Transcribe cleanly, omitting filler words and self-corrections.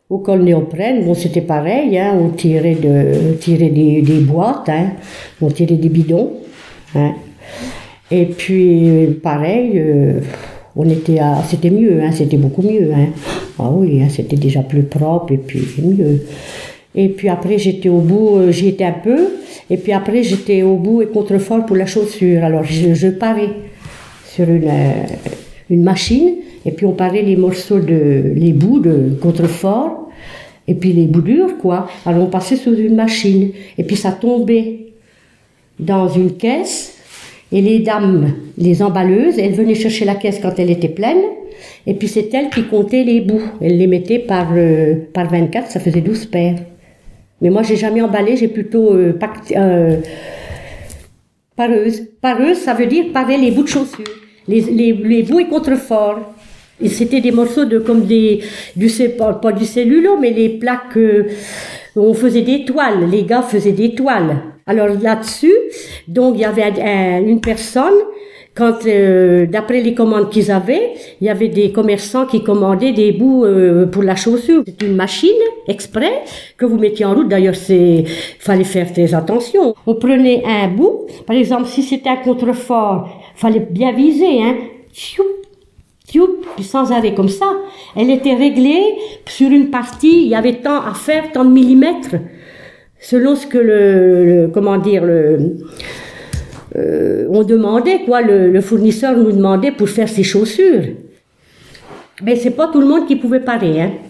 Au col néoprène, bon, c'était pareil, hein, on tirait des boîtes, hein, on tirait des bidons, hein. Et puis, pareil, c'était mieux, hein, c'était beaucoup mieux, hein. Ah oui, hein, c'était déjà plus propre et puis mieux. Et puis après, j'étais au bout, j'y étais un peu, et puis après, j'étais au bout et contrefort pour la chaussure. Alors, je parais sur une machine, et puis on parait les les bouts de contrefort, et puis les bouts durs, quoi. Alors, on passait sous une machine, et puis ça tombait dans une caisse, et les dames, les emballeuses, elles venaient chercher la caisse quand elle était pleine, et puis c'est elles qui comptaient les bouts. Elles les mettaient par 24, ça faisait 12 paires. Mais moi, j'ai jamais emballé, j'ai plutôt pareuse. Pareuse, ça veut dire parer les bouts de chaussures. Les bouts et contreforts. Et c'était des morceaux pas du cellulo, mais les plaques, on faisait des toiles. Les gars faisaient des toiles. Alors là-dessus, donc il y avait une personne, quand d'après les commandes qu'ils avaient, il y avait des commerçants qui commandaient des bouts pour la chaussure. C'est une machine exprès que vous mettiez en route. D'ailleurs, fallait faire très attention. On prenait un bout, par exemple, si c'était un contrefort, fallait bien viser, hein. Puis sans arrêt comme ça. Elle était réglée sur une partie, il y avait tant à faire, tant de millimètres, selon ce que on demandait, quoi, le fournisseur nous demandait pour faire ses chaussures. Mais c'est pas tout le monde qui pouvait parer, hein.